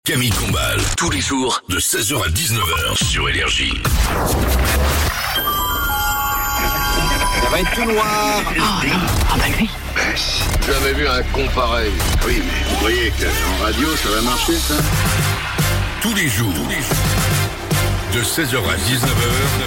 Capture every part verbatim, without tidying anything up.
Camille Combal, tous les jours de seize heures à dix-neuf heures sur Énergie. Ça va être tout noir. Ah, ah bah oui. J'avais vu un con pareil. Oui, mais vous voyez qu'en radio, ça va marcher, ça? Tous les jours, tous les jours, de seize heures à dix-neuf heures,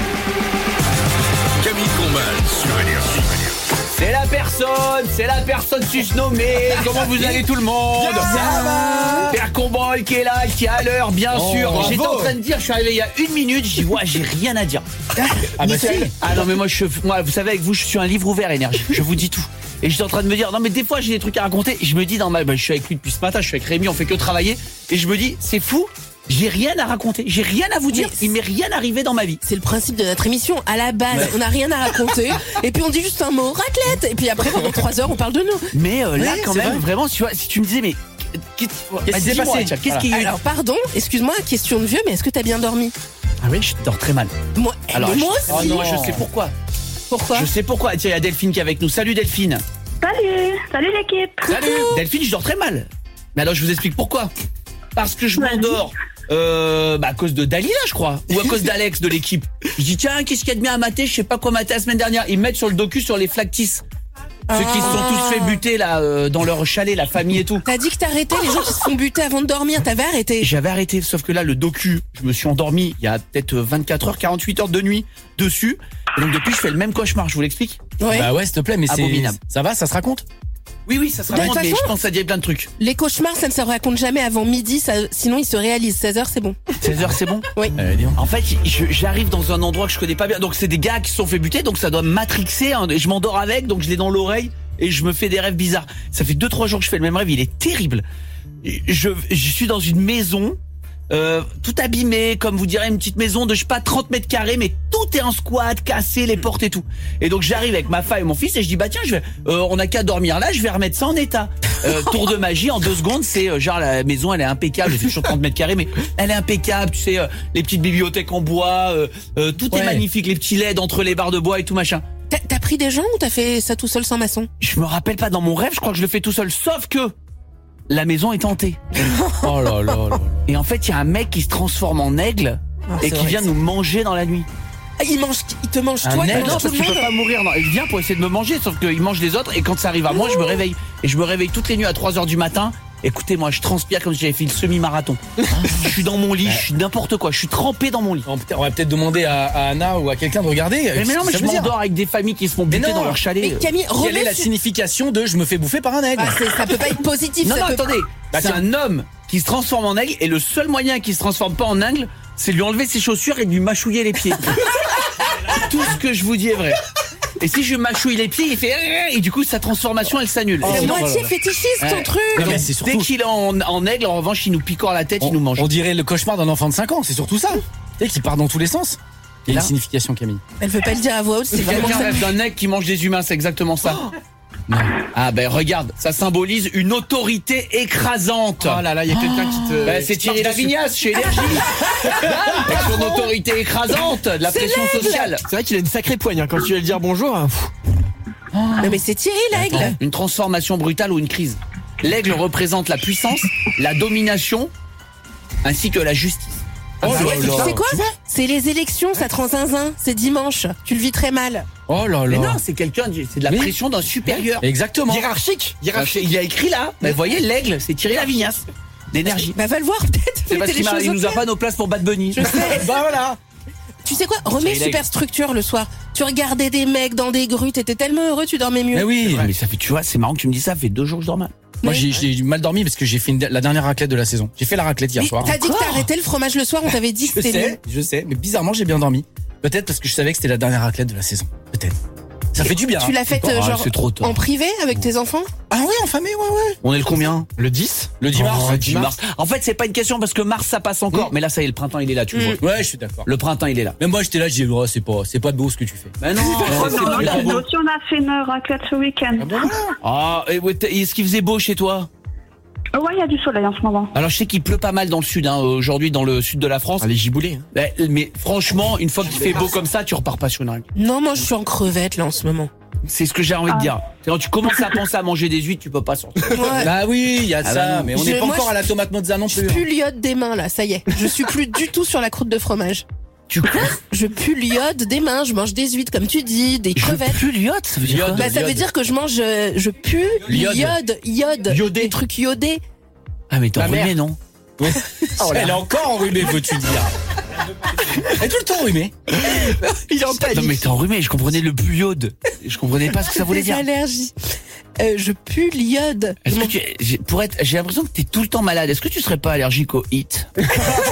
Camille Combal sur Énergie. C'est la personne, c'est la personne susnommée. Comment vous allez tout le monde? Ça va. Père Combal qui est là, qui est à l'heure, bien Oh, sûr. bravo. J'étais en train de dire, je suis arrivé il y a une minute, j'ai dit, ouais, j'ai rien à dire. Ah bah si. Ah non mais moi, je, moi, vous savez, avec vous, je suis un livre ouvert, Énergie. Je vous dis tout. Et j'étais en train de me dire, non mais des fois j'ai des trucs à raconter. Et je me dis dans ma, bah, je suis avec lui depuis ce matin, je suis avec Rémi, on fait que travailler. Et je me dis, c'est fou. J'ai rien à raconter, j'ai rien à vous dire, Mais il m'est rien arrivé dans ma vie. C'est le principe de notre émission. À la base, on n'a rien à raconter. Et puis on dit juste un mot, raclette. Et puis après, pendant trois heures, on parle de nous. Mais euh, là Oui, quand c'est même, vrai. vraiment, tu vois, si tu me disais, mais qu'est-ce Qu'est-ce qui s'est dis-moi, passé tiens, Qu'est-ce qu'il y a eu? Alors, pardon, excuse-moi, question de vieux, mais est-ce que t'as bien dormi? Ah oui, je dors très mal. Moi, Alors, mais moi je, aussi. oh non, je sais pourquoi. Pourquoi? Je sais pourquoi. Tiens, il y a Delphine qui est avec nous. Salut Delphine. Salut, salut l'équipe. Salut. Delphine, je dors très mal. Mais alors, je vous explique pourquoi. Parce que je Vas-y. m'endors. Euh, bah à cause de Dalila, je crois, ou à cause d'Alex de l'équipe. Je dis tiens, qu'est-ce qu'il y a de bien à mater? Je sais pas quoi mater la semaine dernière. Ils me mettent sur le docu sur les Flactis. Ceux qui se sont tous fait buter là euh, dans leur chalet, la famille et tout. T'as dit que t'arrêtais les gens qui se font buter avant de dormir. T'avais arrêté. J'avais arrêté, sauf que là, le docu, je me suis endormi il y a peut-être vingt-quatre heures, quarante-huit heures de nuit dessus. Et donc depuis, je fais le même cauchemar, je vous l'explique. Ouais. Bah ouais, s'il te plaît, mais c'est Abominable. ça va, ça se raconte? Oui, oui, ça se De toute raconte, mais façon- je pense à dire plein de trucs. Les cauchemars, ça ne se raconte jamais avant midi, ça- sinon ils se réalisent. seize heures, c'est bon. seize heures, c'est bon? Oui. Euh, dis donc. En fait, je- j'arrive dans un endroit que je connais pas bien. Donc c'est des gars qui se sont fait buter, donc ça doit me matrixer. Hein, et je m'endors avec, donc je l'ai dans l'oreille et je me fais des rêves bizarres. Ça fait deux trois jours que je fais le même rêve, il est terrible. Je, je suis dans une maison, euh, tout abîmée, comme vous direz, une petite maison de je sais pas trente mètres carrés, mais tout est en squat, cassé, les portes et tout. Et donc j'arrive avec ma femme et mon fils et je dis bah tiens, je vais, euh, on a qu'à dormir là, je vais remettre ça en état. Euh, tour de magie en deux secondes, c'est euh, genre la maison elle est impeccable, c'est toujours trente mètres carrés, mais elle est impeccable, tu sais, euh, les petites bibliothèques en bois, euh, euh, tout est Ouais. magnifique, les petits L E D entre les barres de bois et tout machin. T'as t'as pris des gens ou t'as fait ça tout seul sans maçon? Je me rappelle pas dans mon rêve, je crois que je le fais tout seul, sauf que la maison est hantée. Oh là là là. Et en fait, il y a un mec qui se transforme en aigle Ah, et c'est qui vrai vient que nous manger dans la nuit. Ah, il, mange, il te mange Un toi, il aigle, mange Non, tout parce le qu'il peut monde. pas mourir. Non. Il vient pour essayer de me manger, sauf qu'il mange les autres. Et quand ça arrive à moi, je me réveille. Et je me réveille toutes les nuits à trois heures du matin. Écoutez, moi, je transpire comme si j'avais fait le semi-marathon. Je suis dans mon lit, je suis n'importe quoi. Je suis trempé dans mon lit. On peut- on va peut-être demander à, à Anna ou à quelqu'un de regarder. Mais, mais non, mais Ça je veut dire. m'endors avec des familles qui se font buter non, dans leur chalet. Mais Camille, Quelle est remets la sur- signification de je me fais bouffer par un aigle? Ah, c'est- ça peut pas être positif. Non, ça non, peut- attendez. Bah, c'est tiens. un homme qui se transforme en aigle et le seul moyen qu'il se transforme pas en aigle, c'est de lui enlever ses chaussures et de lui mâchouiller les pieds. Tout ce que je vous dis est vrai. Et si je mâchouille les pieds, il fait et du coup sa transformation elle s'annule. C'est Et moitié voilà. fétichiste ton Ouais. truc. Non, mais donc, c'est surtout- dès qu'il est en, en aigle, en revanche, il nous picore la tête, il nous mange. On dirait le cauchemar d'un enfant de cinq ans, c'est surtout ça. Tu sais, qui part dans tous les sens. Il y a là une signification, Camille. Elle veut pas le dire à voix haute, c'est vraiment Quelqu'un ça. rêve d'un aigle qui mange des humains, c'est exactement ça. Ah ben regarde, ça symbolise une autorité écrasante. Oh là là, il y a quelqu'un qui te. Ben, c'est qui te Thierry marche dessus. Lavignas chez Énergie. Avec son autorité écrasante, de la pression sociale. C'est vrai qu'il a une sacrée poigne hein, quand tu vas lui dire bonjour. hein, pff. Non mais c'est Thierry l'aigle. Une transformation brutale ou une crise. L'aigle représente la puissance, la domination, ainsi que la justice. Oh là Tu là. sais quoi? C'est les élections, ça te rend zinzin. C'est dimanche. Tu le vis très mal. Oh là Mais là. non, c'est quelqu'un, c'est de la Oui. pression d'un supérieur. Exactement. Hiérarchique. Hiérarchique. Il y a écrit là, ben, vous voyez l'aigle, c'est Thierry Lavignas, d'énergie. Bah va le voir peut-être. C'est parce Mettez qu'il les m'a- choses il au nous a clair. pas nos places pour Bad Bunny. Je sais. Bah voilà. Tu sais quoi? Remets Thierry Superstructure le soir. Tu regardais des mecs dans des grues, t'étais tellement heureux, tu dormais mieux. Mais oui. Ouais, mais ça fait, tu vois, c'est marrant que tu me dis ça, ça fait deux jours que je dors mal. Moi, Mais- j'ai j'ai mal dormi parce que j'ai fait une- la dernière raclette de la saison. J'ai fait la raclette hier Mais soir. t'as dit que t'as arrêté le fromage le soir, on t'avait dit que Je c'était nul. sais, je sais, mais bizarrement, j'ai bien dormi. Peut-être parce que je savais que c'était la dernière raclette de la saison. Peut-être. Ça fait du bien. Tu l'as faite euh, Ah, genre c'est trop tard. en privé avec tes enfants? Ah oui, en famille, ouais, ouais. On est le combien? Le dix. Le dix mars. Oh, dix mars. En fait, c'est pas une question parce que mars ça passe encore. Mais là, ça y est, le printemps il est là, tu le vois. Ouais, je suis d'accord. Le printemps il est là. Mais moi, j'étais là, j'ai dit, oh, c'est pas, c'est pas beau ce que tu fais. Mais non, c'est Non, pas nous beau. aussi, on a fait une raclette ce week-end. Ah, et ouais, t'es- est-ce qu'il faisait beau chez toi? Ouais, il y a du soleil en ce moment. Alors je sais qu'il pleut pas mal dans le sud, hein, aujourd'hui dans le sud de la France. Allez gibouler. Mais, mais franchement, une fois qu'il fait beau comme ça, tu repars pas sur une règle. Non, moi je suis en crevette là en ce moment. C'est ce que j'ai envie de dire. Quand tu commences à penser à manger des huîtres, tu peux pas sortir. Ouais. Bah oui, il y a Ah ça, bah non. mais on Je- n'est pas moi, encore je- à la tomate mozza non Je plus. pue l'iode des mains là, ça y est. Je suis plus du tout sur la croûte de fromage. Tu quoi? Je pue l'iode des mains, je mange des huîtres comme tu dis, des crevettes. Plus l'iode, ça veut dire quoi? L'iode. Bah ça veut l'iode. dire que je mange, euh, je pue L'iode. l'iode, iode, Iodé. des trucs iodés. Ah mais t'es Ma enrhumé, mère. non? Oui. Elle est encore enrhumée, veux-tu dire. Elle est tout le temps enrhumée. Il en Non mais t'es enrhumé, je comprenais le plus iode. Je comprenais pas ce que ça voulait Des dire. allergies. Euh, je pue l'iode. Est-ce Je que mange- tu, j'ai- pour être, j'ai l'impression que t'es tout le temps malade. Est-ce que tu serais pas allergique aux hits? Parce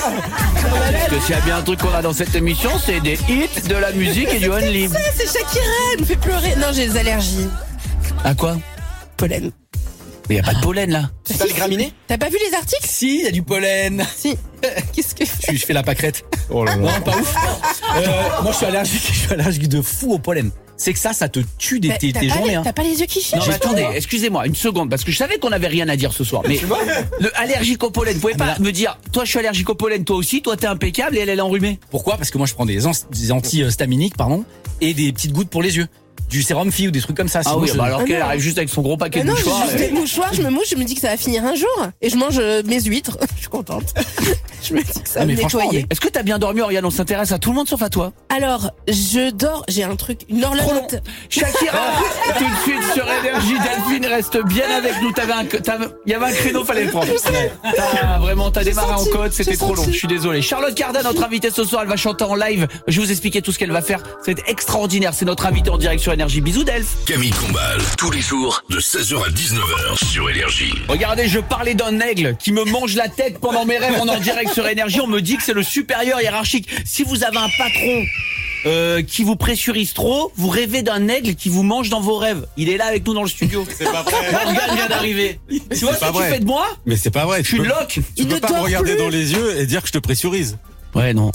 que s'il y a bien un truc qu'on a dans cette émission, c'est des hits, de la musique et du only. Ah, c'est Shakira, elle me fait pleurer. Non, j'ai des allergies. À quoi? Pollen. Mais y a pas de pollen là. C'est pas le graminé? T'as pas vu les articles? Si, il y a du pollen. Si. Qu'est-ce que... Je, je fais la pâquerette. Oh là Non, pas ouf. Euh, moi, je suis allergique, je suis allergique de fou au pollen. C'est que ça, ça te tue des, Bah, tes, T'as tes pas, journées. les- Hein. t'as pas les yeux qui Non cherchent? mais attendez, excusez-moi, une seconde, parce que je savais qu'on avait rien à dire ce soir. Mais le allergique au pollen, vous pouvez pas me dire, toi je suis allergique au pollen, toi aussi, toi t'es impeccable et elle elle est enrhumée. Pourquoi? Parce que moi, je prends des, ans- des antihistaminiques, pardon, et des petites gouttes pour les yeux. Du sérum fille ou des trucs comme ça. Ah sinon oui, je- bah alors Ah qu'elle non. arrive juste avec son gros paquet Ah de non, mouchoirs. j'ai juste et- des mouchoirs, je me mouche, je me dis que ça va finir un jour. Et je mange euh, mes huîtres. Je suis contente. Je me dis que ça Ah, va mais me franchement, nettoyer. Est-ce que t'as bien dormi, Oriane? On s'intéresse à tout le monde sauf à toi. Alors, je dors, j'ai un truc, une horloge. Shakira, tout de suite sur Énergie, Delphine reste bien avec nous. T'avais un, t'avais- il y avait un créneau, fallait le prendre. T'as- vraiment, t'as démarré en senti, code, c'était j'ai trop long. senti. Je suis désolé. Charlotte Cardin, notre invitée ce soir, elle va chanter en live. Je vais vous expliquer tout ce qu'elle va faire. C'est extraordinaire. C'est notre invitée en direct sur Énergie. Bisous, Delph. Camille Combal, tous les jours, de seize heures à dix-neuf heures sur Énergie. Regardez, je parlais d'un aigle qui me mange la tête pendant mes rêves. On est en direct sur Énergie. On me dit que c'est le supérieur hiérarchique. Si vous avez un patron euh, qui vous pressurise trop, vous rêvez d'un aigle qui vous mange dans vos rêves. Il est là avec nous dans le studio. C'est pas vrai. Morgane vient d'arriver. Tu vois ce pas que tu vrai. fais de moi? Mais c'est pas vrai. Je suis Tu peux, loc. tu Il peux ne pas me dort regarder plus. dans les yeux et dire que je te pressurise. Ouais, non.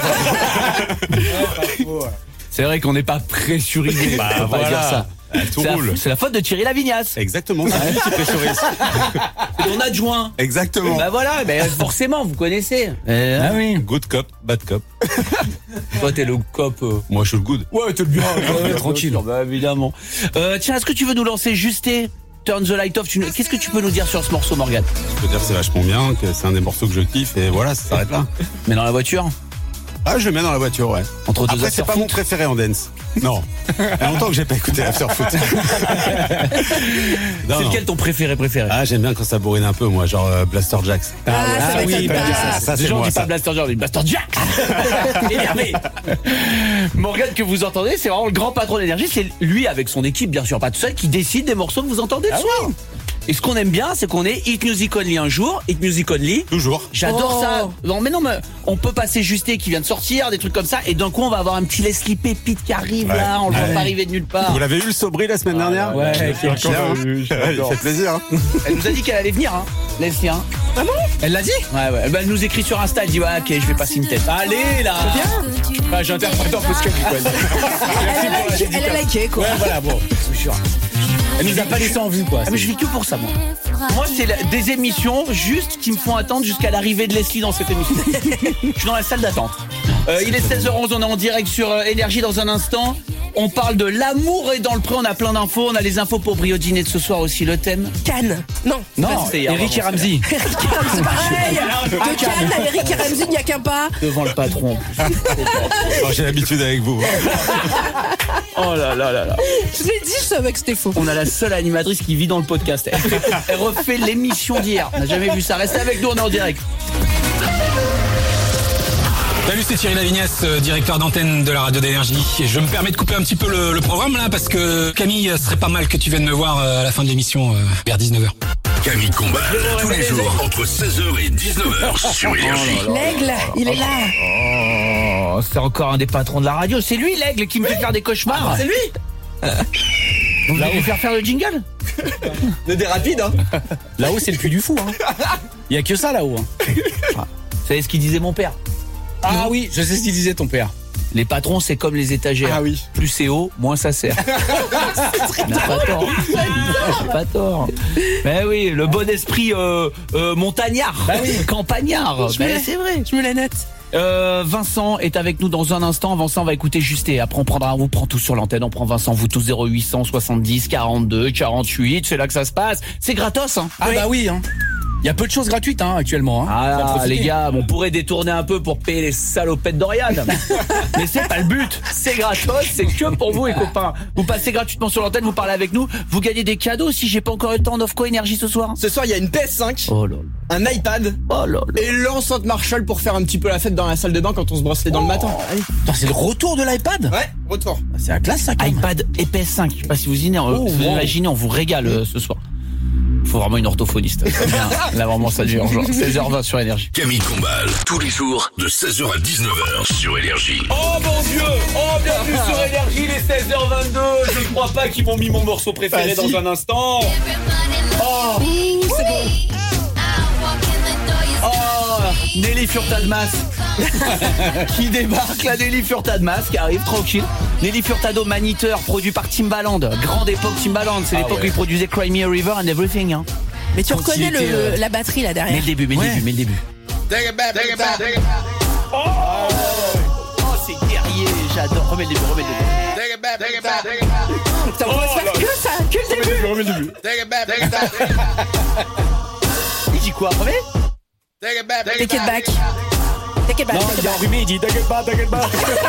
C'est vrai qu'on n'est pas pressurisé. Bah, On peut pas voilà. dire ça. Ah, tout C'est la, roule. c'est la faute de Thierry Lavignasse. Exactement. C'est lui qui pressurise. C'est ton adjoint. Exactement. Bah voilà, bah forcément, vous connaissez. Euh, Ah oui. Good cop, bad cop. Toi, t'es le cop. euh. Moi, je suis le good. Ouais, t'es bien. Ouais, tranquille. Bah évidemment. Euh, tiens, est-ce que tu veux nous lancer Justé Turn the Light Off? Tu nous- Qu'est-ce que tu peux nous dire sur ce morceau, Morgane? Je peux dire que c'est vachement bien, que c'est un des morceaux que je kiffe et voilà, ça s'arrête là. Mais dans la voiture, Ah, je le mets dans la voiture, ouais. entre deux Après, c'est after pas foot. mon préféré en dance. Non. Il y a longtemps que j'ai pas écouté After Foot. Non, C'est non. lequel ton préféré préféré? Ah, j'aime bien quand ça bourrine un peu, moi, genre euh, Blaster Jacks. Ah, ça oui, m'étonne bah, pas. ça, ça, Les c'est gens moi, disent ça. pas Blaster Jack, ils disent Blaster Jack. Énervé. Morgane que vous entendez, c'est vraiment le grand patron d'énergie. C'est lui avec son équipe, bien sûr, pas tout seul, qui décide des morceaux que vous entendez le soir. Et ce qu'on aime bien, c'est qu'on est Hit Music Only un jour, Hit Music Only. Toujours. J'adore Oh. ça. Non mais non mais on peut passer Justé qui vient de sortir, des trucs comme ça, et d'un coup on va avoir un petit Leslie Pépite qui arrive Ouais. là, on le voit Ouais. pas arriver de nulle part. Vous l'avez eu le Sobri la semaine dernière ouais, Bien, quel hein. bien, Il fait plaisir. hein. Elle nous a dit qu'elle allait venir, hein, Leslie. Hein. Elle l'a dit? Ouais ouais. Bah, elle nous écrit sur Insta, elle dit ouais ok je vais passer une tête. Allez là. Bah, j'interprète un peu ce qu'elle dit. quoi. Elle a liké, elle a liké, quoi. Ouais, voilà, bon, je suis sûr. Elle nous a pas laissé en vue, quoi. Ah, mais je vis que pour ça moi. Moi c'est la- des émissions juste qui me font attendre jusqu'à l'arrivée de Leslie dans cette émission. Je suis dans la salle d'attente. Euh, il est seize heures onze, on est en direct sur euh, Énergie dans un instant. On parle de l'amour et dans le pré, on a plein d'infos. On a les infos pour Brio Dîner de ce soir aussi, le thème. Cannes. Non. Non, c'était hier, Eric et pardon, Ramsey. C'est pareil. De Cannes à Eric et Ramsey, il n'y a qu'un pas. devant le patron. Oh, j'ai l'habitude avec vous. Oh là là là là. Je l'ai dit, je savais que c'était faux. On a la seule animatrice qui vit dans le podcast. Elle, fait- elle refait l'émission d'hier. On n'a jamais vu ça. Restez avec nous, on est en direct. Salut, c'est Thierry Lavignasse, euh, directeur d'antenne de la radio d'énergie. Et je me permets de couper un petit peu le, le programme là parce que Camille, ce serait pas mal que tu viennes me voir euh, à la fin de l'émission euh, vers dix-neuf heures. Camille Combal, tous les jours, entre seize heures et dix-neuf heures sur Énergie. L'aigle, il est là. Oh, c'est encore un des patrons de la radio. C'est lui, l'aigle, qui me fait faire des cauchemars. C'est lui. Vous allez lui faire faire le jingle? Des rapides, hein. Là-haut, c'est le cul du fou, hein. Il y a que ça là-haut. Hein. Vous savez ce qu'il disait mon père? Ah oui, je sais ce qu'il disait ton père. Les patrons, c'est comme les étagères. Ah oui. Plus c'est haut, moins ça sert. Il n'a pas tort. Il n'a pas tort. Mais oui, le bon esprit euh, euh, montagnard, campagnard. Je me Mais la- c'est vrai. Je me la note. Euh, Vincent est avec nous dans un instant. Avant ça, on va écouter Justé. Après, on prendra, on vous prend tous sur l'antenne. On prend Vincent, vous tous zéro huit cent soixante-dix quarante-deux quarante-huit. C'est là que ça se passe. C'est gratos, hein. Ah bah oui, hein. Il y a peu de choses gratuites hein, actuellement. Hein. Ah les gars, on pourrait détourner un peu pour payer les salopettes d'Oriane. Mais c'est pas le but. C'est gratos, c'est que pour vous les copains. Vous passez gratuitement sur l'antenne, vous parlez avec nous. Vous gagnez des cadeaux si j'ai pas encore eu le temps d'Ofco Énergie ce soir. Ce soir, il y a une P S cinq, oh là là. un iPad oh là là. et l'enceinte Marshall pour faire un petit peu la fête dans la salle de bain quand on se brosse les dents le matin. Allez. Putain, c'est le retour de l'iPad. Ouais, retour. C'est la classe ça quand même. iPad et P S cinq. Je sais pas si vous imaginez, Oh, vous wow. imaginez, on vous régale euh, ce soir. Faut vraiment une orthophoniste. Là vraiment ça devient urgent. seize heures vingt sur Énergie. Camille Combal, tous les jours de seize heures à dix-neuf heures sur Énergie. Oh mon Dieu! Oh bienvenue sur Énergie, les seize heures vingt-deux. Je ne crois pas qu'ils m'ont mis mon morceau préféré Ah, si. dans un instant. Oh, c'est bon. Oh, Nelly Furtado-Mas qui débarque, la Nelly Furtado-Mas qui arrive tranquille. Nelly Furtado, Maniteur, produit par Timbaland. Grande époque Timbaland, c'est Ah l'époque ouais. où il produisait Cry Me a River and Everything. Hein. Mais tu Quand reconnais il était, le, euh, la batterie là Mais derrière. le début, mais le Ouais. début, mais le début. Take it back, take it back, take it Oh, oh c'est guerrier, j'adore. Remets le début, remets le début. take it back, take it back, take it back, Putain, on va se faire que ça, que le début. Remets le début. take it back, take it back, take it back, Il dit quoi, remets? take it back, Take it back. Take it back. Non, take it il est back. enrhumé, il dit t'inquiète pas, t'inquiète pas. take it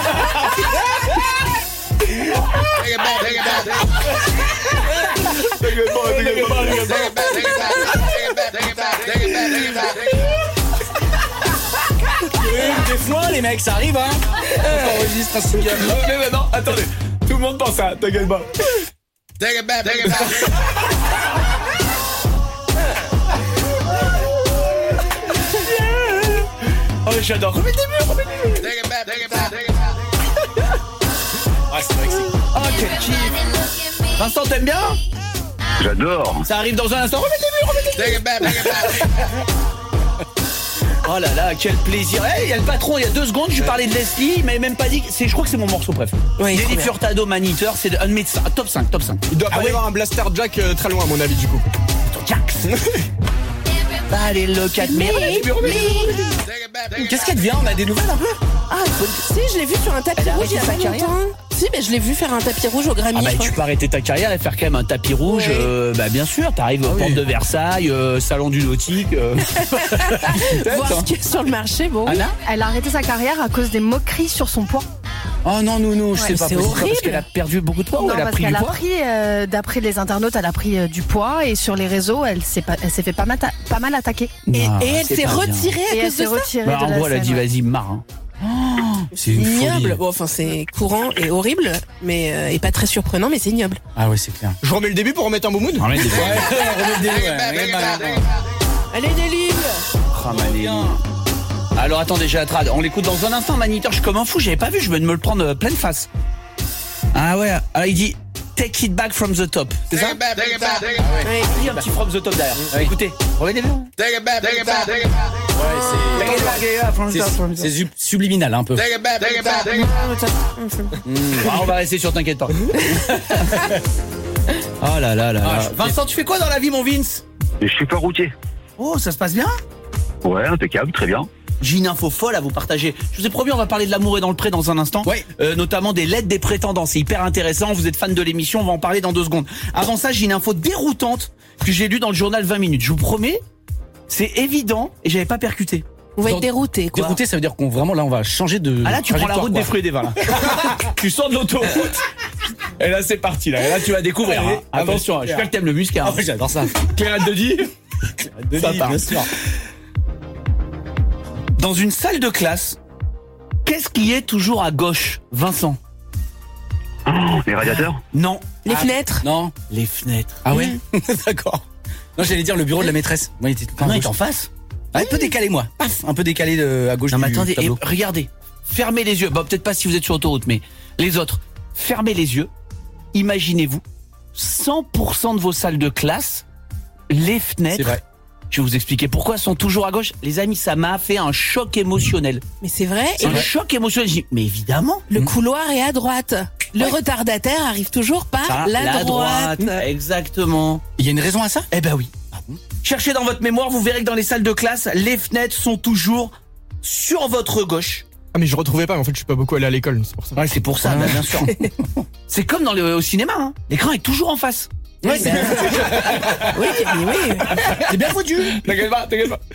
back, take it back, take it back, take it back, take it back, take it back, take it back, take it back, take it back. Des fois les mecs, ça arrive hein. On enregistre un single. Mais mais non, attendez. Tout le monde pense à t'inquiète pas. Take it back, take it back. Oh, j'adore. Remets le début, remets le début. Take it back, take it back, take it back. Ah c'est vrai que c'est. Oh, quel kiff. Vincent, t'aimes bien? J'adore. Ça arrive dans un instant. Remets le début, remets le début. Take it back, take it back. Oh là là, quel plaisir. Eh, il y a le patron, il y a deux secondes, je lui parlais de Leslie, il m'avait même pas dit. C'est, je crois que c'est mon morceau préféré. Oui, trop Nelly bien. Furtado, Maniteur, c'est un de mes top cinq, top cinq. Il doit pas Ah y ouais. avoir un Blaster Jack euh, très loin à mon avis du coup. Jax. Allez, le quatre mai. Take it back, take it Qu'est-ce qu'elle devient? On a des nouvelles un peu? Ah, si, je l'ai vu sur un tapis Elle a rouge il y a arrêté pas sa carrière. longtemps. Si, mais je l'ai vu faire un tapis rouge au Grammy. Ah bah je tu crois. peux arrêter ta carrière et faire quand même un tapis rouge. Ouais. euh, bah bien sûr, t'arrives aux oui. portes de Versailles, euh, salon du nautique. euh. Voir ce qu'il y a sur le marché, bon. Anna Elle a arrêté sa carrière à cause des moqueries sur son poids. Oh non, non, non, je sais Ouais, pas c'est possible. horrible. Parce qu'elle a perdu beaucoup de poids ou non, elle a parce pris du qu'elle a poids. pris, euh, d'après les internautes, elle a pris euh, du poids et sur les réseaux, elle s'est, pas, elle s'est fait pas mal, ta- pas mal attaquer. Et, Non, et elle c'est s'est pas bien. retirée à Et elle cause s'est de ça. retirée Bah, de en la gros, elle a scène, dit ouais. vas-y, marre. hein. C'est une Ignoble. folie. Bon, enfin, c'est courant et horrible, mais euh, et pas très surprenant, mais c'est ignoble. Ah ouais, c'est clair. Je remets le début pour remettre un bon mood. Remets le début. Remets le début, back, ouais. take it back, take it Allez, Nelly. Ah, Mané. Alors attendez, j'ai la trad. On l'écoute dans un instant, Maniteur. Je suis comme un fou, j'avais pas vu, je venais de me le prendre euh, pleine face. Ah ouais, alors il dit take it back from the top. C'est ça? back, take it back, take it Ouais. Il y a un petit from the top derrière. Écoutez, remets le début. take it back, take it back, take it back. Ouais, c'est. Take it back, take it back from the C'est- top, from the C'est top. sub- subliminal un peu. Take it back, take it back, take it back. Ah, on va rester sur t'inquiète pas. Oh là là là là. Vincent, tu fais quoi dans la vie, mon Vince? Je suis pas routier. Oh, ça se passe bien? Ouais, impeccable, très bien. J'ai une info folle à vous partager. Je vous ai promis, on va parler de l'amour et dans le pré dans un instant. Ouais. Euh, notamment des lettres des prétendants. C'est hyper intéressant. Vous êtes fan de l'émission, on va en parler dans deux secondes. Avant ça, j'ai une info déroutante que j'ai lue dans le journal vingt minutes. Je vous promets, c'est évident et j'avais pas percuté. On va Dans- être dérouté, quoi. Dérouté, ça veut dire qu'on vraiment là on va changer de. Ah là, tu prends la trajectoire, route quoi. des fruits et des vins. Là. Tu sors de l'autoroute. Et là, c'est parti. Là, et là tu vas découvrir. hein. Ah, Attention, ouais, j'espère que t'aimes le muscat. Ah hein. ouais, j'adore ça. Clairette de dit. Ça part. bien sûr. Dans une salle de classe, qu'est-ce qui est toujours à gauche, Vincent? Oh, les radiateurs. Non. Les Ah, fenêtres. Non. Les fenêtres. Ah ouais. D'accord. Non, j'allais dire le bureau de la maîtresse. Moi, il était tout le temps Ah non, à il est gauche. en face. Ah, un peu décalé, moi. Paf, un peu décalé de, à gauche Non, mais du attendez, et tableau. regardez. Fermez les yeux. Bon, peut-être pas si vous êtes sur autoroute, mais les autres. Fermez les yeux. Imaginez-vous, cent pour cent de vos salles de classe, les fenêtres. C'est vrai. Je vais vous expliquer pourquoi elles sont toujours à gauche. Les amis, ça m'a fait un choc émotionnel. Mais c'est vrai. Et Un le, choc émotionnel. J'ai dit, mais évidemment. le couloir est à droite. Le Ouais. retardataire arrive toujours par Ça, la, droite. Exactement. Il y a une raison à ça? Eh ben oui. Cherchez dans votre mémoire, vous verrez que dans les salles de classe, les fenêtres sont toujours sur votre gauche. Ah mais je retrouvais pas, mais en fait je suis pas beaucoup allé à l'école, c'est pour ça. Ouais, c'est pour ça, bah, bien sûr. C'est comme dans le, au cinéma, hein. L'écran est toujours en face. Ouais, c'est... oui, oui, oui. C'est bien foutu. T'inquiète pas, t'inquiète pas.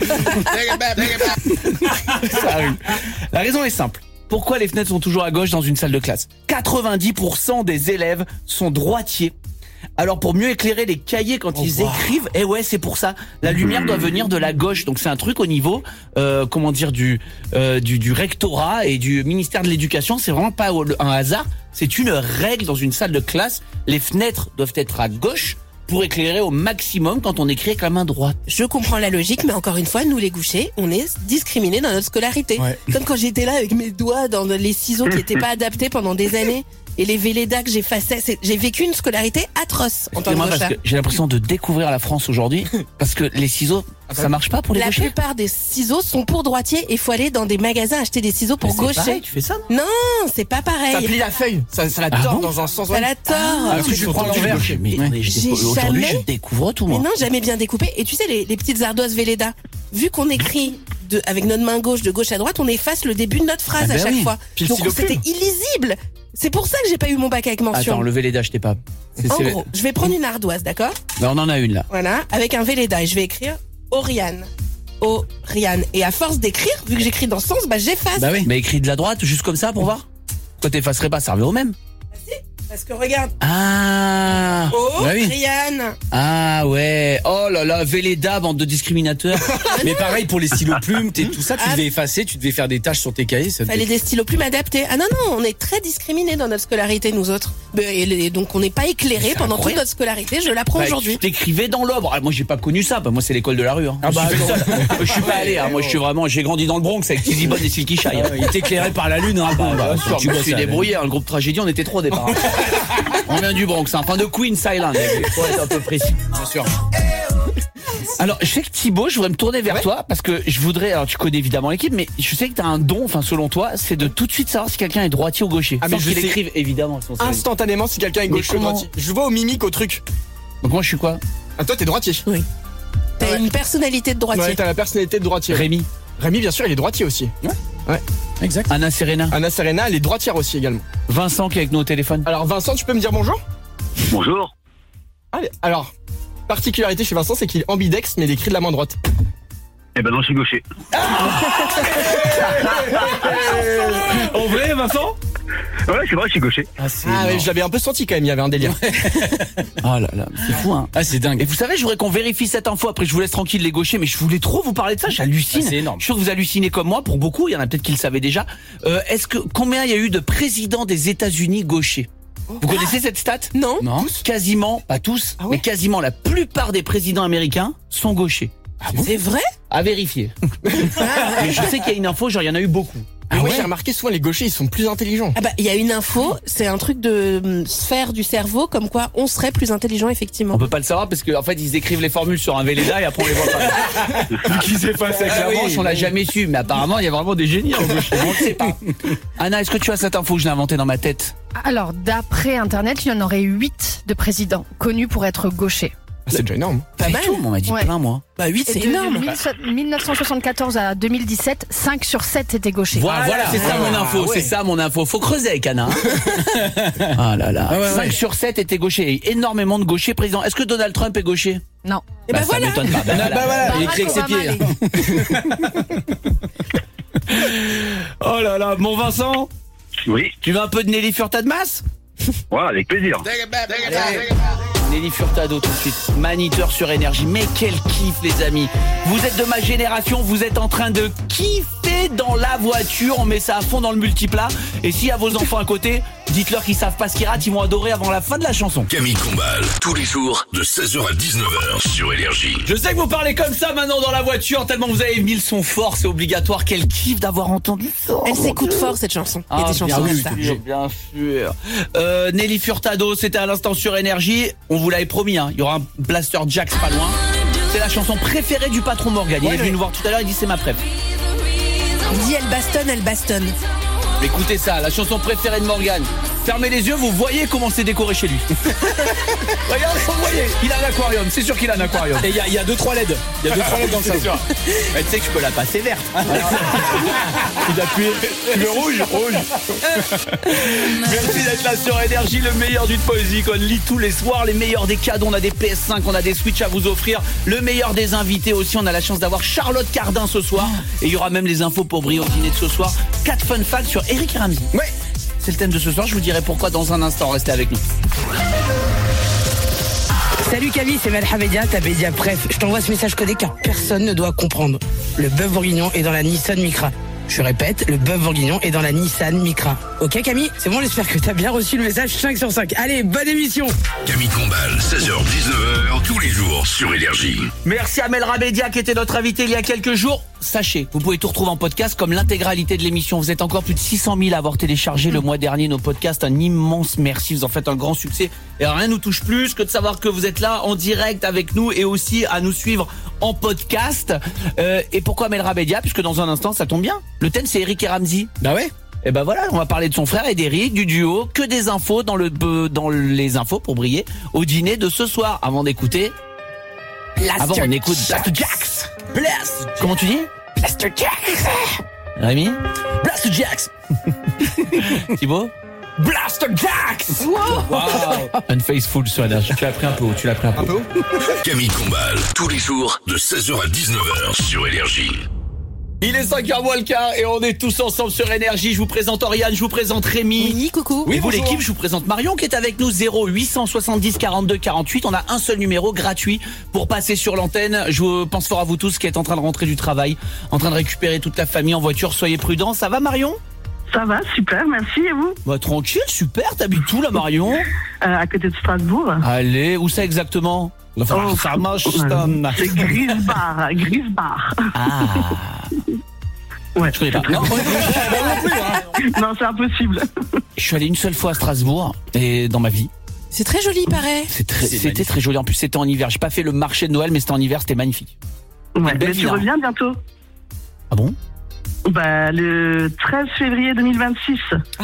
Ça arrive. La raison est simple. Pourquoi les fenêtres sont toujours à gauche dans une salle de classe ? quatre-vingt-dix pour cent des élèves sont droitiers. Alors pour mieux éclairer les cahiers quand Oh, ils wow. écrivent, eh ouais, c'est pour ça. La lumière doit venir de la gauche. Donc c'est un truc au niveau, euh, comment dire, du, euh, du du rectorat et du ministère de l'Éducation. C'est vraiment pas un hasard. C'est une règle dans une salle de classe. Les fenêtres doivent être à gauche pour éclairer au maximum quand on écrit avec la main droite. Je comprends la logique, mais encore une fois, nous les gauchers, on est discriminés dans notre scolarité. Ouais. Comme quand j'étais là avec mes doigts dans les ciseaux qui n'étaient pas adaptés pendant des années. Et les Vélédas que j'effaçais, c'est... j'ai vécu une scolarité atroce en tant que Excusez-moi, parce gauchère. que j'ai l'impression de découvrir la France aujourd'hui, parce que les ciseaux, ça marche pas pour les La gauchers. plupart des ciseaux sont pour droitiers et il faut aller dans des magasins acheter des ciseaux pour Mais c'est gauchers. pareil, tu fais ça, non Non, c'est pas Ça pareil. plie la feuille, ça, ça la Ah tord bon dans un sens. Ça la tord. Ah, Parce que je prends l'envers. Mais attendez, je J'ai découvre- aujourd'hui, jamais- je découvre tout, Mais moi. non, jamais bien découpé. Et tu sais, les, les petites ardoises Véleda, vu qu'on écrit de, avec notre main gauche de gauche à droite, on efface le début de notre phrase Ah à ben chaque oui. fois. Puis le Donc stylo c'était plume. illisible. C'est pour ça que j'ai pas eu mon bac avec mention. Attends, levez les dents, achetez pas. C'est- En c'est- gros, je vais prendre une ardoise, d'accord? Ben, on en a une là. Voilà, avec un Véleda et je vais écrire Oriane. Oriane. Et à force d'écrire, vu que j'écris dans ce sens, bah j'efface. Bah oui. Mais écrit de la droite, juste comme ça pour voir. Toi, t'effacerais pas, ça revient au même. Parce que regarde, Ah. Bah oui. Oriane. Ah ouais. Oh là là, Véleda, bande de discriminateurs. Mais pareil pour les stylos plumes, t'es tout ça, tu Ah. devais effacer, tu devais faire des tâches sur tes cahiers. Ça Fallait devait- des stylos plumes adaptés. Ah non, non, on est très discriminés dans notre scolarité, nous autres. Ben, Et les- donc on n'est pas éclairés pendant toute incroyable. notre scolarité, je l'apprends Bah, aujourd'hui. tu t'écrivais dans l'ombre. Ah, moi, j'ai pas connu ça. Bah, moi, c'est l'école de la rue. Hein. Ah bah, je suis fait attends. seul. Moi, je suis pas allé. Hein. Moi, je suis vraiment. J'ai grandi dans le Bronx avec Tizi Bone et Silky Shy. Ah ouais, il t'éclairait par la lune, hein. Bah, bah, Tu je me bosses suis à la- débrouillé. Hein. Le groupe Tragédie, on était trois au départ. On vient du Bronx, hein. Enfin de Queens Island, pour être un peu précis. Bien sûr. Alors, je sais que Thibaut, je voudrais me tourner vers toi parce que je voudrais. Alors, tu connais évidemment l'équipe, mais je sais que t'as un don. Enfin, selon toi, c'est de tout de suite savoir si quelqu'un est droitier ou gaucher. Ah, mais Sans je qu'il sais écrive évidemment. son C V. Instantanément si quelqu'un est Mais gauche ou comment droitier. Je vois au mimique au truc. Donc moi, je suis quoi? Ah toi t'es droitier. Oui. T'as Ouais. une personnalité de droitier. Ouais, t'as la personnalité de droitier. Rémi, Rémi bien sûr il est droitier aussi. Exact. Anna Serena, Anna Serena elle est droitière aussi également. Vincent qui est avec nous au téléphone. Alors Vincent tu peux me dire bonjour? Bonjour. Allez, alors, particularité chez Vincent c'est qu'il est ambidex mais il écrit de la main droite. Eh ben non, je suis gaucher. En vrai, Vincent? Ouais, c'est vrai, je suis gaucher. Ah, c'est Ah ouais, énorme. je l'avais un peu senti quand même, il y avait un délire. Oh là là, c'est fou, hein. Ah, c'est dingue. Et vous savez, je voudrais qu'on vérifie cette info. Après, je vous laisse tranquille les gauchers, mais je voulais trop vous parler de ça. J'hallucine. Ah, c'est énorme. Je suis sûr que vous hallucinez comme moi. Pour beaucoup, il y en a peut-être qui le savaient déjà. Euh, est-ce que combien il y a eu de présidents des États-Unis gauchers? Vous connaissez cette stat? Non. Non. Quasiment, pas tous, Ah ouais mais quasiment la plupart des présidents américains sont gauchers. C'est vrai? À vérifier. Mais je sais qu'il y a une info, genre il y en a eu beaucoup. Ah Ah ouais, ouais j'ai remarqué souvent les gauchers ils sont plus intelligents. Ah bah il y a une info, c'est un truc de hum, sphère du cerveau, comme quoi on serait plus intelligent effectivement. On peut pas le savoir parce qu'en en fait ils écrivent les formules sur un Véleda et après on les voit pas. Vu qu'ils effacent avec la Ah oui, manche, on l'a oui. jamais su. Mais apparemment il y a vraiment des génies en gauche. On ne sait pas. Anna, est-ce que tu as cette info que je l'ai inventée dans ma tête? Alors, d'après Internet, il y en aurait huit de présidents connus pour être gauchers. Ah, c'est déjà énorme. Pas Du mal. tout, on m'a dit Ouais. plein moi. Bah huit Et c'est de énorme. mille neuf cent soixante-quatorze à deux mille dix-sept, cinq sur sept étaient gauchers. Voilà, voilà. c'est ça mon Ah, info, ouais. c'est ça mon info. Faut creuser avec Anna. hein. Ah là là. Ah ouais, cinq ouais. sur sept étaient gauchers. Et énormément de gauchers présidents. Est-ce que Donald Trump est gaucher? Non. Et bah ça voilà. m'étonne pas. Bah, Bah, voilà. voilà, il Barack écrit avec ses Obama, pieds. Oh là là, mon Vincent, Oui. tu veux un peu de Nelly Furtado-Mas? Ouais, avec plaisir. Nelly Furtado tout de suite, Maniteur sur Énergie. Mais quel kiff les amis. Vous êtes de ma génération, vous êtes en train de kiffer dans la voiture. On met ça à fond dans le multiplat. Et s'il y a vos enfants à côté, dites-leur qu'ils savent pas ce qu'ils ratent, ils vont adorer avant la fin de la chanson. Camille Combal, tous les jours de seize heures à dix-neuf heures sur Énergie. Je sais que vous parlez comme ça maintenant dans la voiture, tellement vous avez mis le son fort, c'est obligatoire. Quel kiff d'avoir entendu ça. Elle s'écoute fort cette chanson. Il y a Ah, des chansons bien comme ça. sûr, bien sûr. Euh, Nelly Furtado, c'était à l'instant sur Énergie. On vous l'avait promis, hein. Il y aura un Blaster Jacks pas loin. C'est la chanson préférée du patron Morgan. Il est venu nous voir tout à l'heure, il dit c'est ma préf. Il dit elle bastonne, elle bastonne. Écoutez ça, la chanson préférée de Morgan. Fermez les yeux, vous voyez comment c'est décoré chez lui. Regarde, vous voyez, il a un aquarium, c'est sûr qu'il a un aquarium. Et il y a, il y a deux trois L E D. Il y a deux trois L E D dans le salon. Mais tu sais que je peux la passer verte. Il a appuyé. Tu veux rouge, rouge. Merci d'être là sur Énergie, le meilleur du Poésie. On lit tous les soirs, les meilleurs des cadeaux. On a des P S cinq, on a des Switch à vous offrir. Le meilleur des invités aussi. On a la chance d'avoir Charlotte Cardin ce soir. Et il y aura même les infos pour briller au dîner de ce soir. quatre fun facts sur Eric et Ramzy. Ouais. C'est le thème de ce soir. Je vous dirai pourquoi dans un instant. Restez avec nous. Salut Camille, c'est Malha Média, ta Média Bref. Je t'envoie ce message codé car personne ne doit comprendre. Le bœuf bourguignon est dans la Nissan Micra. Je répète, le bœuf bourguignon est dans la Nissan Micra. Ok Camille? C'est bon, j'espère que t'as bien reçu le message cinq sur cinq. Allez, bonne émission. Camille Combal, seize heures dix-neuf heures, tous les jours sur Énergie. Merci à Mel Rabedia qui était notre invité il y a quelques jours. Sachez, vous pouvez tout retrouver en podcast comme l'intégralité de l'émission. Vous êtes encore plus de six cent mille à avoir téléchargé le mois dernier nos podcasts. Un immense merci, vous en faites un grand succès. Et rien nous touche plus que de savoir que vous êtes là en direct avec nous et aussi à nous suivre en podcast. Euh, et pourquoi Mel Rabedia? Puisque dans un instant, ça tombe bien. Le thème c'est Eric et Ramzy. Bah ouais. Et ben voilà, on va parler de son frère et d'Eric, du duo, que des infos dans le dans les infos pour briller au dîner de ce soir. Avant d'écouter, avant on écoute Blaster Jacks. Blast. Comment tu dis? Blaster Jacks. Rémi? Blaster Jacks. Thibaut? Blaster Jacks. Wow. Wow. Unfaithful sur Énergie. Tu l'as pris un peu haut, tu l'as pris un peu haut. Camille Combal, tous les jours de seize heures à dix-neuf heures sur Énergie. Il est cinq heures moins le quart et on est tous ensemble sur Énergie. Je vous présente Oriane, je vous présente Rémi. Oui, coucou. Oui, Et vous bonjour. l'équipe, je vous présente Marion qui est avec nous. Zéro huit cent soixante-dix quarante-deux quarante-huit. On a un seul numéro gratuit pour passer sur l'antenne. Je pense fort à vous tous qui êtes en train de rentrer du travail, en train de récupérer toute la famille en voiture. Soyez prudents. Ça va Marion? Ça va, super, merci, et vous? Bah tranquille, super. T'habites où là Marion? euh, À côté de Strasbourg. Allez, où ça exactement? Enfin, Oh, ça marche. C'est Grisbar, Grisbar. Ah. Ouais. Je connais pas. Non, Non, c'est impossible. je suis allé une seule fois à Strasbourg et dans ma vie. C'est très joli, il paraît. C'est très, c'était très joli. En plus, c'était en hiver. J'ai pas fait le marché de Noël, mais c'était en hiver. C'était magnifique. Ouais, Belle mais ville, tu hein. reviens bientôt. Ah bon? Bah, le treize février deux mille vingt-six.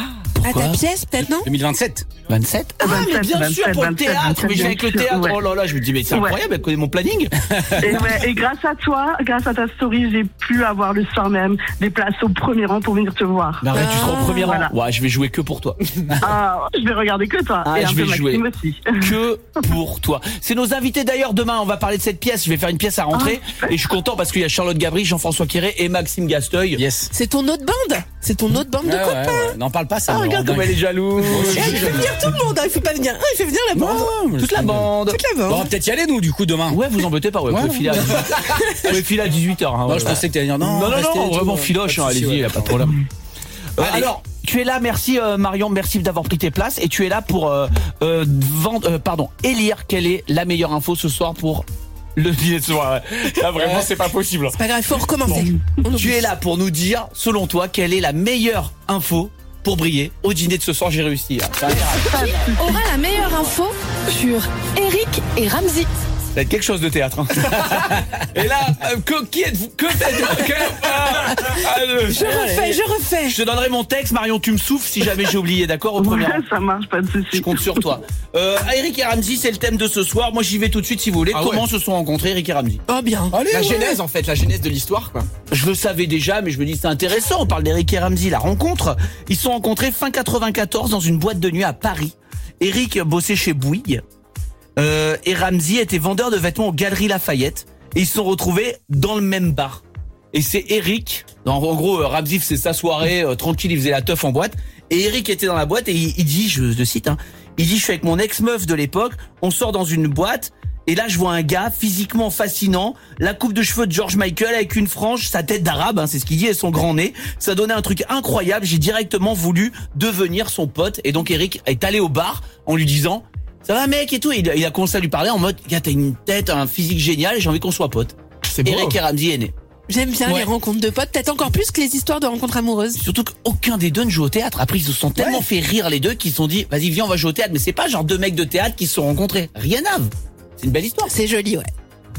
À ta pièce, peut-être, non? deux mille vingt-sept. vingt-sept? Ah, mais bien vingt-sept, sûr, pour le vingt-sept, théâtre. Mais je viens avec le bien sûr, théâtre. ouais. Oh là là, je me dis, mais c'est Ouais. incroyable, elle connaît mon planning. Et, ouais, et grâce à toi, grâce à ta story, j'ai pu avoir le soir même des places au premier rang pour venir te voir. Mais arrête, tu seras au premier rang. Voilà. Ouais, je vais jouer que pour toi. Ah, je vais regarder que toi. Ah, et un je peu vais jouer Maxime aussi. que pour toi. C'est nos invités d'ailleurs demain. On va parler de cette pièce. Je vais faire une pièce à rentrer. Ah, et je suis content parce qu'il y a Charlotte Gabri, Jean-François Quiré et Maxime Gasteuil. Yes. C'est ton autre bande. C'est ton autre bande de Ouais, copains. ouais, ouais. N'en parle pas, ça. Ah, me regarde rend comme elle dingue. est jalouse. Eh, il fait venir tout le monde, hein. Il faut pas venir. Ah, il fait venir la bande. Non, Toute la bande. Toute la Bon, on va bande. peut-être y aller, nous, du coup, demain. Ouais, vous embêtez pas. Ouais, vous Ouais. pouvez filer à dix-huit heures. Vous pouvez filer à dix-huit heures. Hein, Non, ouais. je pensais que t'allais dire non. Non, non, restez non, et tout, vraiment euh, filoche, pas hein, de souci, allez-y, ouais. y a pas de problème. Euh, Allez. alors, tu es là, merci euh, Marion, merci d'avoir pris tes places et tu es là pour euh, euh, vendre, euh, pardon, élire quelle est la meilleure info ce soir pour le dîner de ce soir. Là, vraiment, c'est pas possible. C'est pas grave, il faut recommencer. On oublie. Tu es là pour nous dire, selon toi, quelle est la meilleure info pour briller au dîner de ce soir. J'ai réussi. Là. Ça, va être- Aura la meilleure info sur Eric et Ramzy. ça va être quelque chose de théâtre. Hein. Et là, euh, que, qui êtes-vous? Que faites-vous? Que- ah, ah, euh, Je refais, je refais. Je te donnerai mon texte, Marion, tu me souffles si jamais j'ai oublié, d'accord? Au premier Ouais, rang. ça marche, pas de Je soucis. compte sur toi. Euh, Eric et Ramzy, c'est le thème de ce soir. Moi, j'y vais tout de suite si vous voulez. Ah Comment ouais. se sont rencontrés Eric et Ramzy? Oh bien. Allez, La ouais. genèse, en fait, la genèse de l'histoire, quoi. Je le savais déjà, mais je me dis c'est intéressant. On parle d'Eric et Ramzy, la rencontre. Ils se sont rencontrés fin quatre-vingt-quatorze dans une boîte de nuit à Paris. Eric bossait chez Bouygues. Euh, et Ramzy était vendeur de vêtements aux Galeries Lafayette. Et ils se sont retrouvés dans le même bar. Et c'est Eric, en, en gros, euh, Ramzy faisait sa soirée, euh, tranquille, il faisait la teuf en boîte. Et Eric était dans la boîte et il, il dit, je le cite, hein, il dit, je suis avec mon ex-meuf de l'époque, on sort dans une boîte, et là je vois un gars physiquement fascinant, la coupe de cheveux de George Michael avec une frange, sa tête d'arabe, hein, c'est ce qu'il dit, et son grand nez. Ça donnait un truc incroyable, j'ai directement voulu devenir son pote. Et donc Eric est allé au bar en lui disant, ça va mec et tout, et il, il a commencé à lui parler en mode, gars t'as une tête, un physique génial, j'ai envie qu'on soit pote. C'est beau. Eric et Ramzy est né. J'aime bien Ouais. les rencontres de potes, peut-être encore plus que les histoires de rencontres amoureuses. Surtout qu'aucun des deux ne joue au théâtre. Après, ils se sont tellement Ouais. fait rire les deux qu'ils se sont dit, vas-y, viens, on va jouer au théâtre. Mais c'est pas genre deux mecs de théâtre qui se sont rencontrés. Rien à voir. C'est une belle histoire. C'est joli, ouais.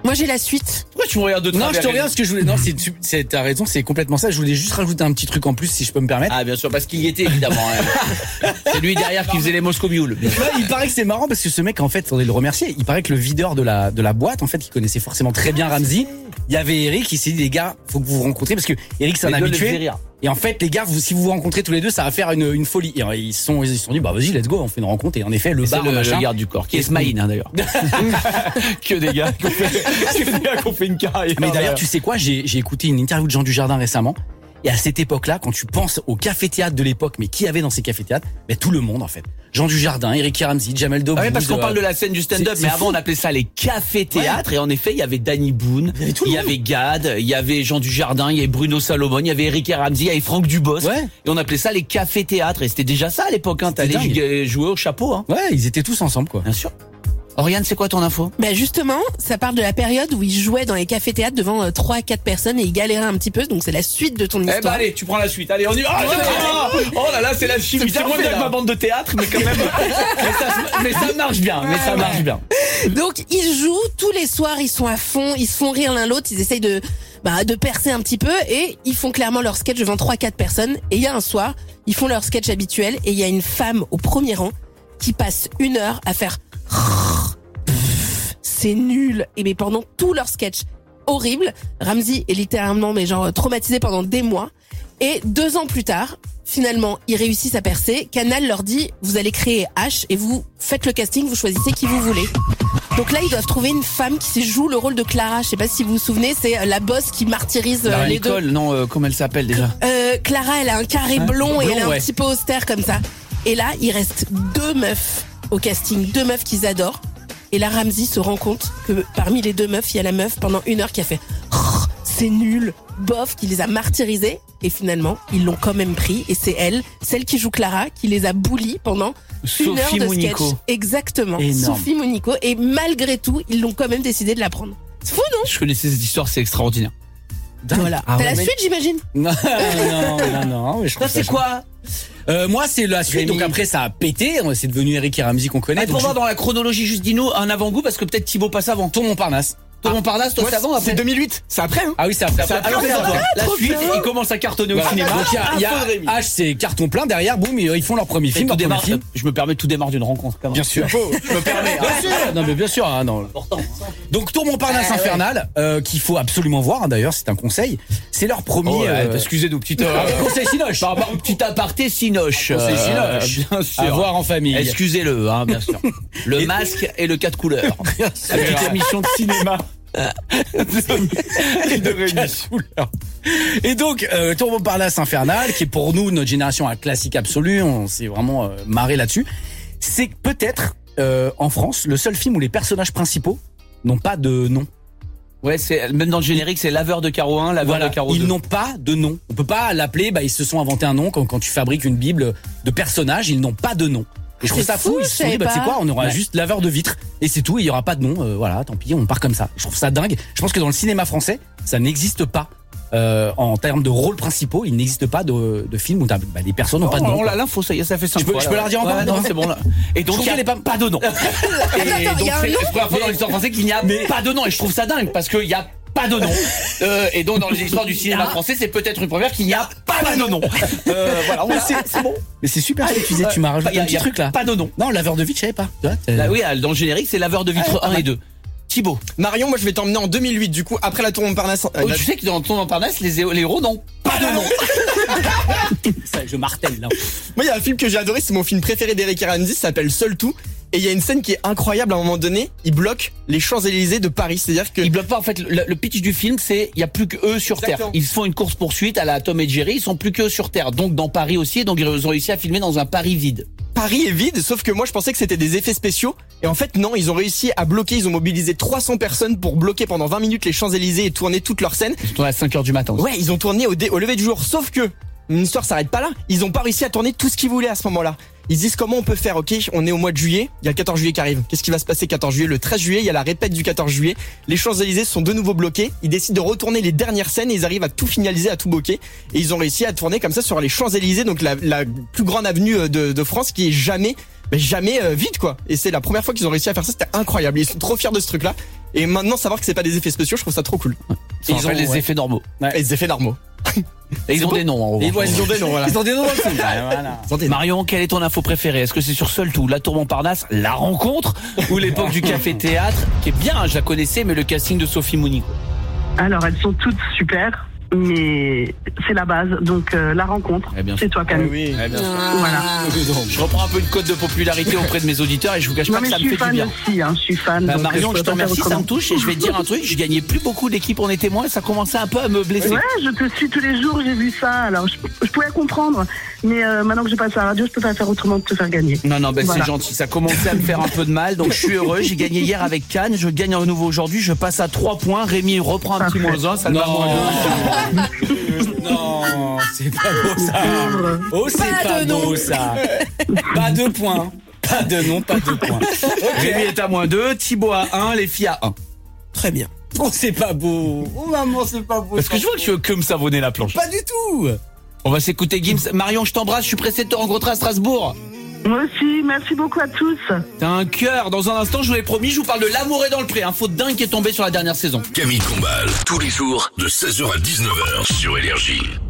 Moi j'ai la suite. Pourquoi tu me regardes de Non, travers je te regarde parce que je voulais. Non, c'est, tu- c'est, t'as raison, c'est complètement ça. Je voulais juste rajouter un petit truc en plus, si je peux me permettre. Ah bien sûr, parce qu'il y était évidemment. hein. C'est lui derrière qui faisait les Moscow Mule. bien sûr. Ouais, il paraît que c'est marrant parce que ce mec, en fait, faudrait le remercier. Il paraît que le videur de la de la boîte, en fait, il connaissait forcément très bien Ramzy. Il y avait Eric, il s'est dit les gars, faut que vous vous rencontriez parce que Eric c'est un Les deux le faisaient habitué. rire. Et en fait, les gars, vous, si vous vous rencontrez tous les deux, ça va faire une, une folie. Et ils se sont, ils se sont dit, bah vas-y, let's go, on fait une rencontre. Et en effet, le Et c'est bar, le, machin. le garde du corps, qui est Smaïn hein, d'ailleurs. Que des gars qui ont fait, que des gars qui ont fait une carrière. Mais d'ailleurs, tu sais quoi, j'ai, j'ai écouté une interview de Jean Dujardin récemment. Et à cette époque-là, quand tu penses au café-théâtre de l'époque, mais qui y avait dans ces cafés-théâtres? Mais tout le monde, en fait. Jean Dujardin, Eric Ramzy, Jamel Debbouze. Ah oui, parce qu'on euh, parle de la scène du stand-up, c'est- mais c'est avant fou. on appelait ça les cafés-théâtres, et en effet il y avait Danny Boone, Il y avait tout le il y monde. avait Gad, il y avait Jean Dujardin, il y avait Bruno Salomon, il y avait Eric Ramzy, il y avait Franck Dubos, Ouais. et on appelait ça les cafés-théâtres, et c'était déjà ça à l'époque, hein, C'était t'allais dingue. jou- jouer au chapeau, hein. Ouais, ils étaient tous ensemble, quoi. Bien sûr. Oriane, c'est quoi ton info? Bah justement, ça parle de la période où il jouait dans les cafés-théâtres devant euh, trois à quatre personnes et il galérait un petit peu, donc c'est la suite de ton Eh histoire. bah allez, tu prends la suite. Allez, on y va. Ah, ah, oh là là, c'est la chimie. C'est bien moins fait, bien que là. ma bande de théâtre, mais quand même. mais, ça, mais ça marche bien. Mais ça marche bien. Donc ils jouent tous les soirs, ils sont à fond, ils se font rire l'un l'autre, ils essayent de bah, de percer un petit peu et ils font clairement leur sketch devant trois quatre personnes. Et il y a un soir, ils font leur sketch habituel et il y a une femme au premier rang qui passe une heure à faire c'est nul. Et mais pendant tout leur sketch horrible, Ramzy est littéralement mais genre traumatisé pendant des mois. Et deux ans plus tard, finalement, ils réussissent à percer. Canal leur dit, vous allez créer H et vous faites le casting, vous choisissez qui vous voulez. Donc là, ils doivent trouver une femme qui joue le rôle de Clara. Je sais pas si vous vous souvenez, c'est la boss qui martyrise euh, les deux. Nicole, non, euh, comment elle s'appelle déjà? Euh, Clara, elle a un carré blond et blond, elle a un ouais. petit peu austère comme ça. Et là, il reste deux meufs au casting, deux meufs qu'ils adorent. Et là, Ramzy se rend compte que parmi les deux meufs, il y a la meuf pendant une heure qui a fait oh, c'est nul, bof, qui les a martyrisés. Et finalement, ils l'ont quand même pris. Et c'est elle, celle qui joue Clara, qui les a bullies pendant une heure Sophie de Mounico. sketch. Exactement, Énorme. Sophie Mounico. Et malgré tout, ils l'ont quand même décidé de la prendre. C'est fou, non? Je connaissais cette histoire, c'est extraordinaire. Voilà. Ah T'as ouais, la mais- suite, j'imagine? Non, non, non, non, mais je Ça, trouve c'est ça quoi? Euh, moi, c'est la suite. Rémi. Donc après, ça a pété. C'est devenu Eric et Ramzy qu'on connaît. Ah, donc pour je- voir dans la chronologie, juste dis-nous un avant-goût, parce que peut-être Thibaut passe avant. Tour Montparnasse. Tour Montparnasse, toi Moi, c'est avant, après? c'est deux mille huit, c'est après, hein. Ah oui, c'est après. C'est après, Alors, c'est c'est après. toi. La trop suite, bien. il commence à cartonner au Voilà. cinéma. Donc il y a, il y a Info de Rémi. H, c'est carton plein. Derrière, boum, ils ils font leur premier Et film. tout Leur premier démarre- film. Je me permets, tout démarre d'une rencontre, quand même. Bien sûr. Je me permets. hein. Bien sûr. Non, mais bien sûr. Hein, non. Important. Donc Tour Montparnasse Ah, ouais. infernal, euh, qu'il faut absolument voir. hein, D'ailleurs, c'est un conseil. C'est leur premier. Oh, ouais, euh, excusez-nous, petite, ah, euh, conseil Sinoche. Bah, bah, petit aparté Sinoche. Conseil Euh, Sinoche. bien sûr. À voir en famille. Excusez-le, hein, bien sûr. Le masque et le cas de couleur. La petite émission de cinéma. Et de Rémi. Et donc, euh, Tour Montparnasse infernal, qui est pour nous notre génération un classique absolu, on s'est vraiment euh, marré là-dessus. C'est peut-être euh, en France le seul film où les personnages principaux n'ont pas de nom. Ouais, c'est même dans le générique, c'est laveur de carreau un, laveur Voilà, de carreau ils deux. n'ont pas de nom. On peut pas l'appeler. Bah, ils se sont inventé un nom quand, quand tu fabriques une bible de personnages, ils n'ont pas de nom. Et je trouve C'est ça fou. fou, Ils je se sont dit, savais bah, tu sais pas. quoi, on aura Ouais. juste laveur de vitres et c'est tout. Il y aura pas de nom. Euh, voilà, tant pis, on part comme ça. Je trouve ça dingue. Je pense que dans le cinéma français, ça n'existe pas. Euh, en termes de rôles principaux, il n'existe pas de, de film où t'as- bah, les personnes n'ont pas de nom. on quoi. l'a l'info, ça y est, ça fait cinq Je peux- fois. je là. peux leur dire encore Ouais, non non, c'est bon là. Et donc Je il y a trouve pas, pas de nom. Et attends, donc il y a un c'est nom la première fois dans l'histoire française qu'il n'y a pas de nom. Et je trouve ça dingue parce qu'il y a pas de nom. Euh, et donc dans l'histoire du cinéma français, c'est peut-être une première qu'il n'y a pas de nom. Euh, voilà, on l'a- c'est c'est bon. Mais c'est super ce que tu disais. Tu m'as Il rajouté y a- un il petit y a truc là. Pas de nom. Non, laveur de vitres, je savais pas. Tu vois, t'as- Là, oui, dans le générique, c'est laveur de vitres un et deux. Thibaut. Marion, moi je vais t'emmener en deux mille huit, du coup, après la Tour Montparnasse. euh, Oh, la- tu sais que dans ton Montparnasse, les, les héros n'ont pas de nom. Ça, je martèle là. Moi, il y a un film que j'ai adoré, c'est mon film préféré d'Eric et Ramzy, ça s'appelle Seul Tout. Et il y a une scène qui est incroyable à un moment donné, il bloque les Champs-Élysées de Paris. C'est-à-dire que Ils bloquent pas, en fait, le, le pitch du film, c'est, il y a plus que eux sur Exactement. Terre. Ils se font une course poursuite à la Tom et Jerry, ils sont plus que eux sur Terre. Donc, dans Paris aussi, donc ils ont réussi à filmer dans un Paris vide. Paris est vide, sauf que moi je pensais que c'était des effets spéciaux. Et en fait, non, ils ont réussi à bloquer, ils ont mobilisé trois cents personnes pour bloquer pendant vingt minutes les Champs-Élysées et tourner toutes leurs scènes. Ils sont à cinq heures du matin aussi. Ouais, ils ont tourné au, dé- au lever du jour, sauf que une histoire s'arrête pas là. Ils ont pas réussi à tourner tout ce qu'ils voulaient à ce moment-là. Ils disent comment on peut faire, ok, on est au mois de juillet, il y a le quatorze juillet qui arrive. Qu'est-ce qui va se passer quatorze juillet? Le treize juillet, il y a la répète du quatorze juillet. Les Champs-Élysées sont de nouveau bloqués. Ils décident de retourner les dernières scènes et ils arrivent à tout finaliser, à tout bloquer. Et ils ont réussi à tourner comme ça sur les Champs-Élysées, donc la, la plus grande avenue de, de France qui est jamais, mais jamais euh, vide quoi. Et c'est la première fois qu'ils ont réussi à faire ça, c'était incroyable. Ils sont trop fiers de ce truc-là. Et maintenant, savoir que c'est pas des effets spéciaux, je trouve ça trop cool. Et ils ont les ouais. effets normaux. Et les effets normaux. Et ils ont des noms en revanche. Ils, ouais, ils ont des noms, voilà. Ils ont des noms dans le film. Ouais, voilà. Ils ont des noms. Marion, quelle est ton info préférée? Est-ce que c'est sur Seul Tout, La Tour Montparnasse, La Rencontre ou l'époque du Café Théâtre, qui est bien, je la connaissais, mais le casting de Sophie Mouni. Alors, elles sont toutes super, mais c'est la base. Donc, euh, la rencontre, Eh bien c'est sûr. toi, Camille. Oui, Eh bien sûr. Voilà. Je reprends un peu une cote de popularité auprès de mes auditeurs et je vous cache Non, pas que mais ça je me suis fait du fan bien. aussi, hein, je suis fan. Bah, donc, Marion, peux je te pas faire remercie, ça autrement. me touche et je vais te dire un truc, je gagnais plus beaucoup d'équipes, on était moins et ça commençait un peu à me blesser. Ouais, je te suis tous les jours, j'ai vu ça. Alors, je, je pouvais comprendre, mais euh, maintenant que j'ai passé à la radio, je peux pas faire autrement que te faire gagner. Non, non, ben Voilà. c'est gentil, ça commençait à me faire un peu de mal, donc je suis heureux, j'ai gagné hier avec Cannes, je gagne à nouveau aujourd'hui, je passe à trois points, Rémi reprend un petit Parfait. moins un, ça le va moins deux. Non, c'est pas beau ça. Oh, c'est Pas pas, de beau nom. ça. Pas de points. Pas de nom, pas de points. Rémi est à moins deux, Thibaut à un, les filles à un. Très bien. Oh, c'est pas beau. Oh, maman, c'est pas beau. Parce que je vois que tu veux que me savonner la planche. Pas du tout. On va s'écouter Gims. Marion, je t'embrasse, je suis pressé de te rencontrer à Strasbourg. Moi aussi, merci beaucoup à tous. T'as un cœur. Dans un instant, je vous l'ai promis, je vous parle de L'amour est dans le pré, un faux dingue qui est tombé sur la dernière saison. Camille Combal, tous les jours de seize heures à dix-neuf heures sur Énergie.